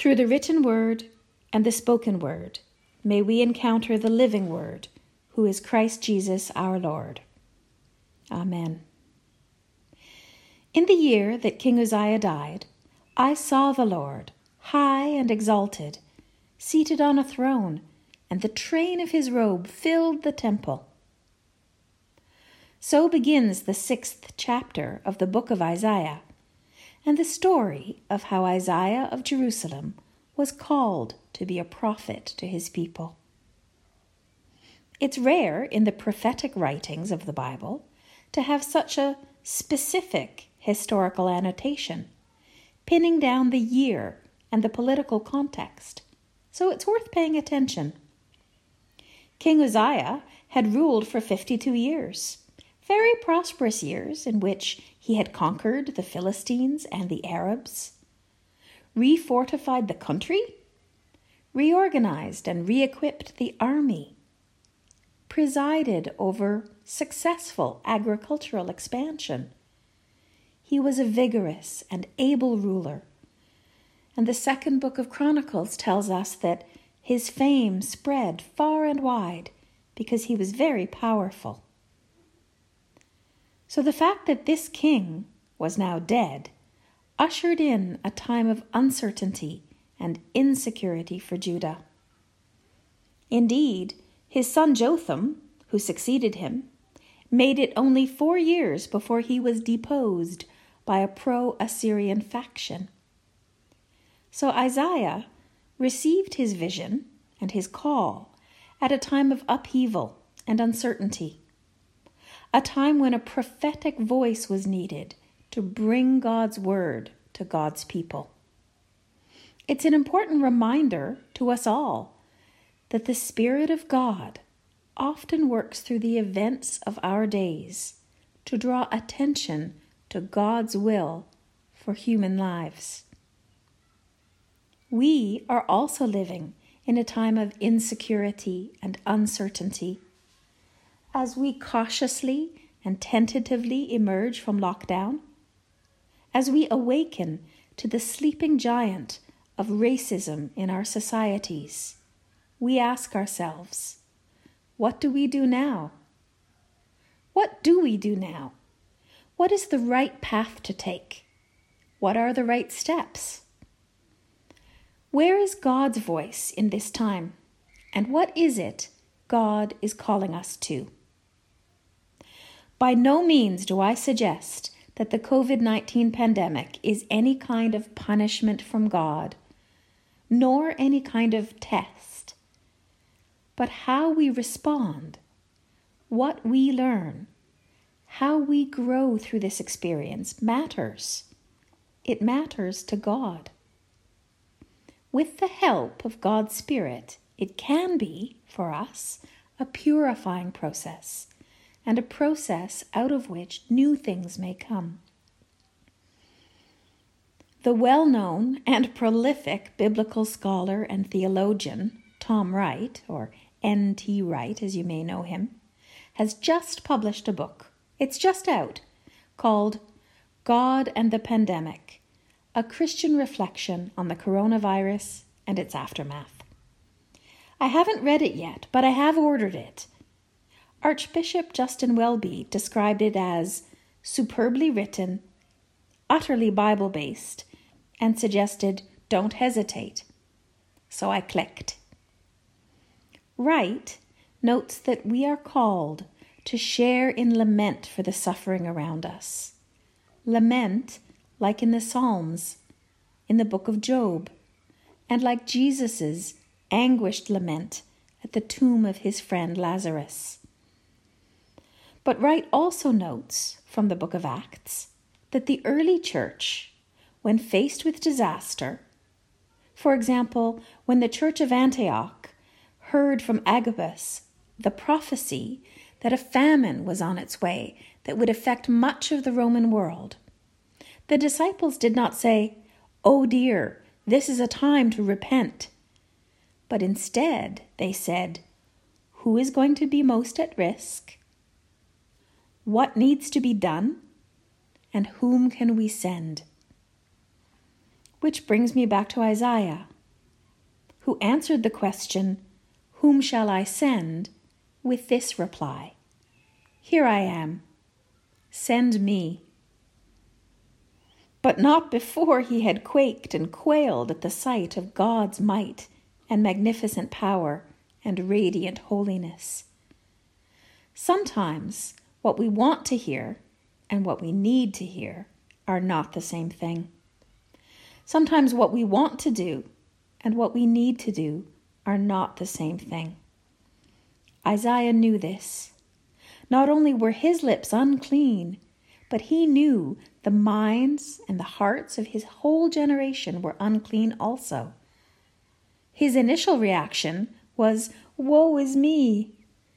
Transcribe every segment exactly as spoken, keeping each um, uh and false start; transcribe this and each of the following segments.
Through the written word and the spoken word, may we encounter the living word, who is Christ Jesus our Lord. Amen. In the year that King Uzziah died, I saw the Lord, high and exalted, seated on a throne, and the train of his robe filled the temple. So begins the sixth chapter of the book of Isaiah, and the story of how Isaiah of Jerusalem was called to be a prophet to his people. It's rare in the prophetic writings of the Bible to have such a specific historical annotation, pinning down the year and the political context, so it's worth paying attention. King Uzziah had ruled for fifty-two years, very prosperous years in which he had conquered the Philistines and the Arabs, refortified the country, reorganized and re-equipped the army, presided over successful agricultural expansion. He was a vigorous and able ruler, and the second book of Chronicles tells us that his fame spread far and wide because he was very powerful. So the fact that this king was now dead ushered in a time of uncertainty and insecurity for Judah. Indeed, his son Jotham, who succeeded him, made it only four years before he was deposed by a pro-Assyrian faction. So Isaiah received his vision and his call at a time of upheaval and uncertainty, a time when a prophetic voice was needed to bring God's word to God's people. It's an important reminder to us all that the Spirit of God often works through the events of our days to draw attention to God's will for human lives. We are also living in a time of insecurity and uncertainty. As we cautiously and tentatively emerge from lockdown, as we awaken to the sleeping giant of racism in our societies, we ask ourselves, what do we do now? What do we do now? What is the right path to take? What are the right steps? Where is God's voice in this time? And what is it God is calling us to? By no means do I suggest that the covid nineteen pandemic is any kind of punishment from God, nor any kind of test. But how we respond, what we learn, how we grow through this experience matters. It matters to God. With the help of God's Spirit, it can be, for us, a purifying process, and a process out of which new things may come. The well-known and prolific biblical scholar and theologian, Tom Wright, or N T Wright as you may know him, has just published a book. It's just out, called God and the Pandemic, a Christian reflection on the coronavirus and its aftermath. I haven't read it yet, but I have ordered it. Archbishop Justin Welby described it as superbly written, utterly Bible-based, and suggested, don't hesitate. So I clicked. Wright notes that we are called to share in lament for the suffering around us. Lament like in the Psalms, in the book of Job, and like Jesus's anguished lament at the tomb of his friend Lazarus. But Wright also notes from the book of Acts that the early church, when faced with disaster, for example, when the church of Antioch heard from Agabus the prophecy that a famine was on its way that would affect much of the Roman world, the disciples did not say, "Oh dear, this is a time to repent." But instead they said, who is going to be most at risk? What needs to be done? And whom can we send? Which brings me back to Isaiah who answered the question, "Whom shall I send?" with this reply, "Here I am. Send me." But not before he had quaked and quailed at the sight of God's might and magnificent power and radiant holiness. Sometimes what we want to hear and what we need to hear are not the same thing. Sometimes what we want to do and what we need to do are not the same thing. Isaiah knew this. Not only were his lips unclean, but he knew the minds and the hearts of his whole generation were unclean also. His initial reaction was, "Woe is me!"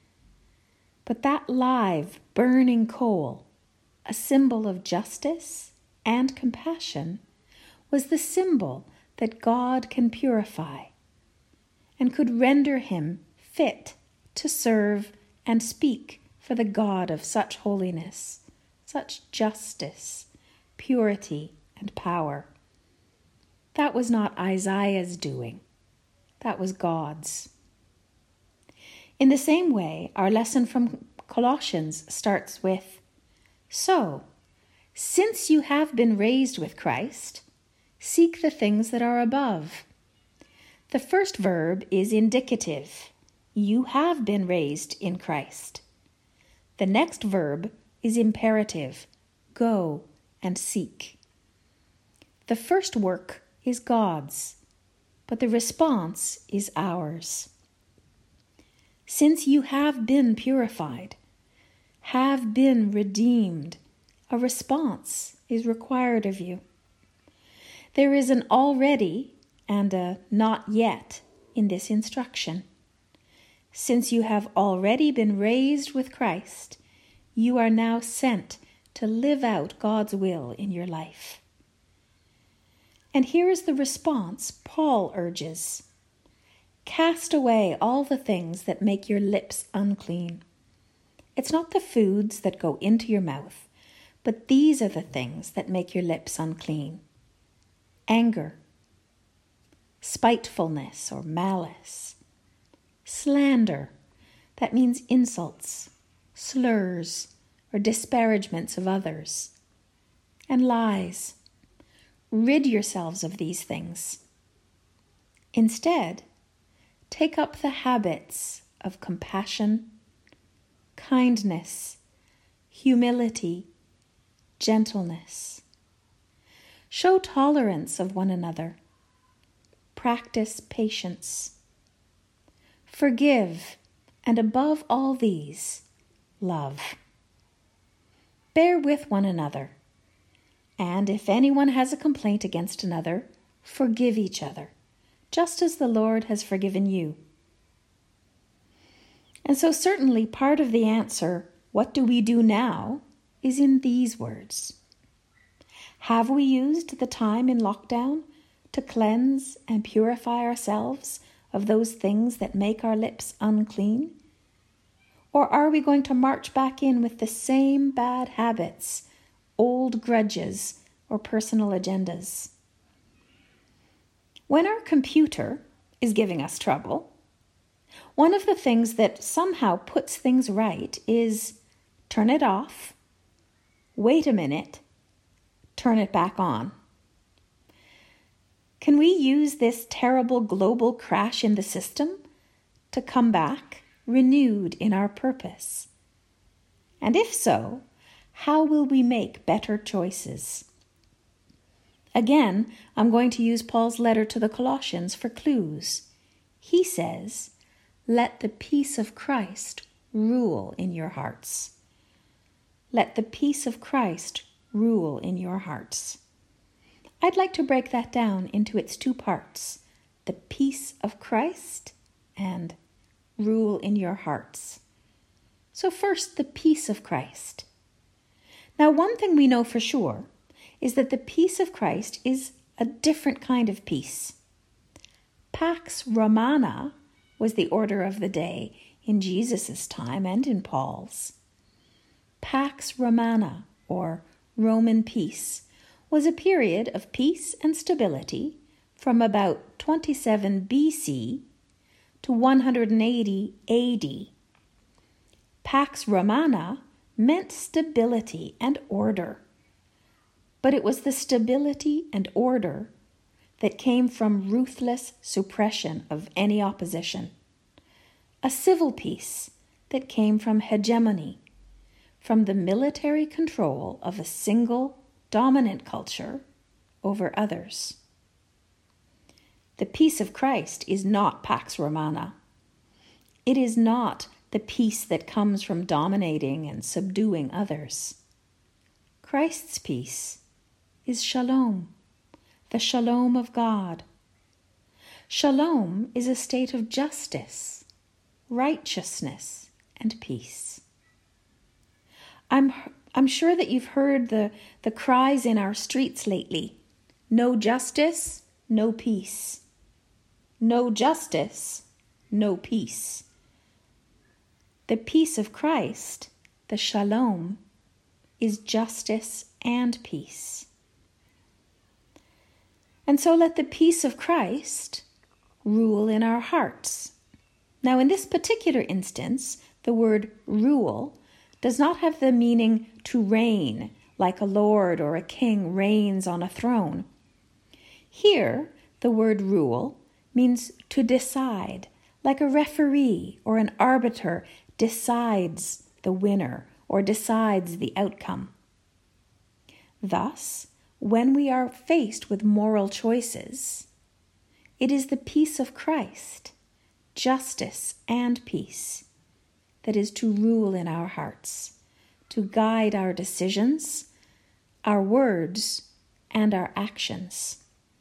But that live, burning coal, a symbol of justice and compassion, was the symbol that God can purify and could render him fit to serve and speak for the God of such holiness, such justice, purity, and power. That was not Isaiah's doing. That was God's. In the same way, our lesson from Colossians starts with, "So, since you have been raised with Christ, seek the things that are above." The first verb is indicative. You have been raised in Christ. The next verb is imperative. Go and seek. The first work is God's, but the response is ours. Since you have been purified, have been redeemed, a response is required of you. There is an already and a not yet in this instruction. Since you have already been raised with Christ, you are now sent to live out God's will in your life. And here is the response Paul urges. Cast away all the things that make your lips unclean. It's not the foods that go into your mouth, but these are the things that make your lips unclean. Anger, spitefulness or malice, slander, that means insults, slurs, or disparagements of others, and lies. Rid yourselves of these things. Instead, take up the habits of compassion, kindness, humility, gentleness. Show tolerance of one another. Practice patience. Forgive, and above all these, love. Bear with one another, and if anyone has a complaint against another, forgive each other, just as the Lord has forgiven you. And so certainly part of the answer, what do we do now, is in these words. Have we used the time in lockdown to cleanse and purify ourselves of those things that make our lips unclean? Or are we going to march back in with the same bad habits, old grudges, or personal agendas? When our computer is giving us trouble, one of the things that somehow puts things right is turn it off, wait a minute, turn it back on. Can we use this terrible global crash in the system to come back renewed in our purpose? And if so, how will we make better choices? Again, I'm going to use Paul's letter to the Colossians for clues. He says, let the peace of Christ rule in your hearts. Let the peace of Christ rule in your hearts. I'd like to break that down into its two parts, the peace of Christ and rule in your hearts. So first, the peace of Christ. Now, one thing we know for sure is that the peace of Christ is a different kind of peace. Pax Romana was the order of the day in Jesus' time and in Paul's. Pax Romana, or Roman peace, was a period of peace and stability from about twenty-seven B C to one hundred eighty A D. Pax Romana meant stability and order, but it was the stability and order that came from ruthless suppression of any opposition, a civil peace that came from hegemony, from the military control of a single dominant culture over others. The peace of Christ is not Pax Romana. It is not the peace that comes from dominating and subduing others. Christ's peace is shalom, the shalom of God. Shalom is a state of justice, righteousness, and peace. I'm I'm sure that you've heard the, the cries in our streets lately. No justice, no peace. No justice, no peace. The peace of Christ, the shalom, is justice and peace. And so let the peace of Christ rule in our hearts. Now, in this particular instance, the word rule does not have the meaning to reign, like a lord or a king reigns on a throne. Here, the word rule means to decide, like a referee or an arbiter decides the winner or decides the outcome. Thus, when we are faced with moral choices, it is the peace of Christ, justice and peace, that is to rule in our hearts, to guide our decisions, our words, and our actions.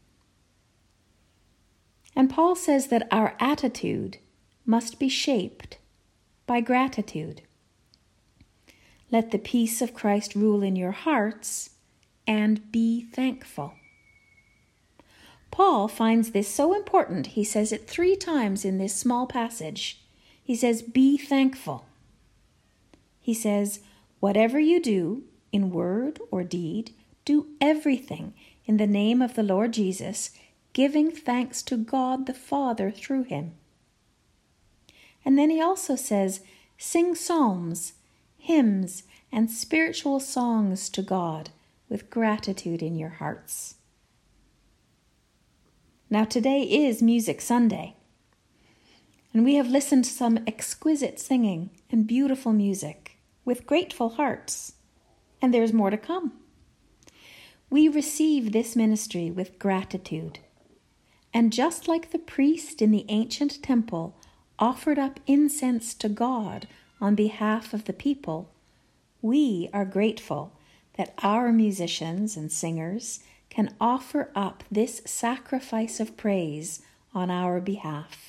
And Paul says that our attitude must be shaped by gratitude. Let the peace of Christ rule in your hearts and be thankful. Paul finds this so important, he says it three times in this small passage. He says, be thankful. He says, whatever you do, in word or deed, do everything in the name of the Lord Jesus, giving thanks to God the Father through him. And then he also says, sing psalms, hymns, and spiritual songs to God with gratitude in your hearts. Now today is Music Sunday, and we have listened to some exquisite singing and beautiful music with grateful hearts, and there's more to come. We receive this ministry with gratitude. And just like the priest in the ancient temple offered up incense to God on behalf of the people, we are grateful that our musicians and singers can offer up this sacrifice of praise on our behalf.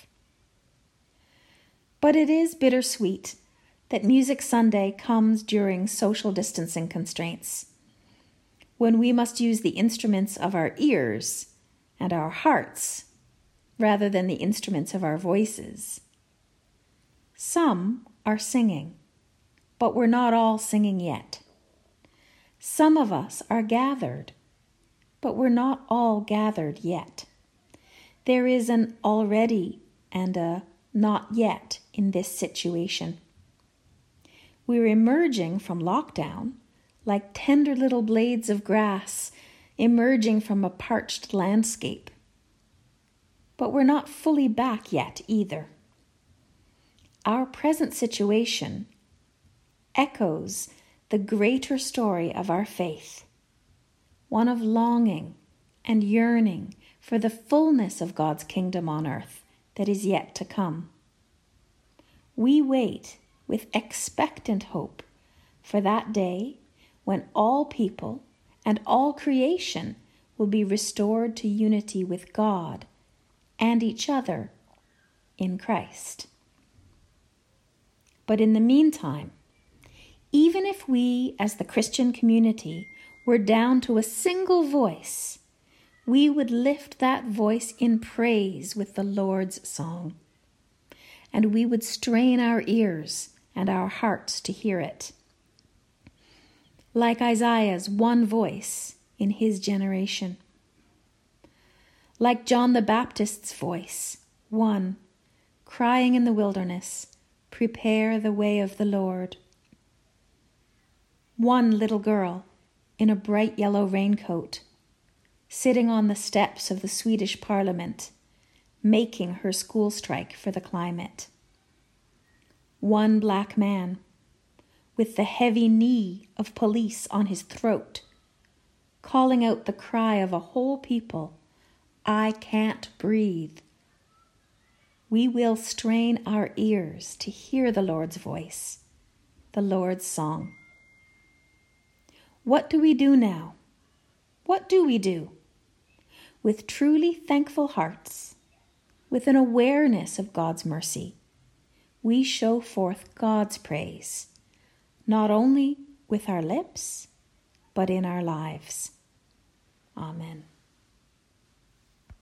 But it is bittersweet that Music Sunday comes during social distancing constraints, when we must use the instruments of our ears and our hearts rather than the instruments of our voices. Some are singing, but we're not all singing yet. Some of us are gathered, but we're not all gathered yet. There is an already and a not yet in this situation. We're emerging from lockdown like tender little blades of grass emerging from a parched landscape. But we're not fully back yet either. Our present situation echoes the greater story of our faith, one of longing and yearning for the fullness of God's kingdom on earth that is yet to come. We wait with expectant hope for that day when all people and all creation will be restored to unity with God and each other in Christ. But in the meantime, even if we as the Christian community were down to a single voice, we would lift that voice in praise with the Lord's song, and we would strain our ears and our hearts to hear it. Like Isaiah's one voice in his generation. Like John the Baptist's voice, one, crying in the wilderness, prepare the way of the Lord. One little girl in a bright yellow raincoat, sitting on the steps of the Swedish Parliament, making her school strike for the climate. One black man, with the heavy knee of police on his throat, calling out the cry of a whole people, I can't breathe. We will strain our ears to hear the Lord's voice, the Lord's song. What do we do now? What do we do? With truly thankful hearts, with an awareness of God's mercy, we show forth God's praise, not only with our lips, but in our lives. Amen.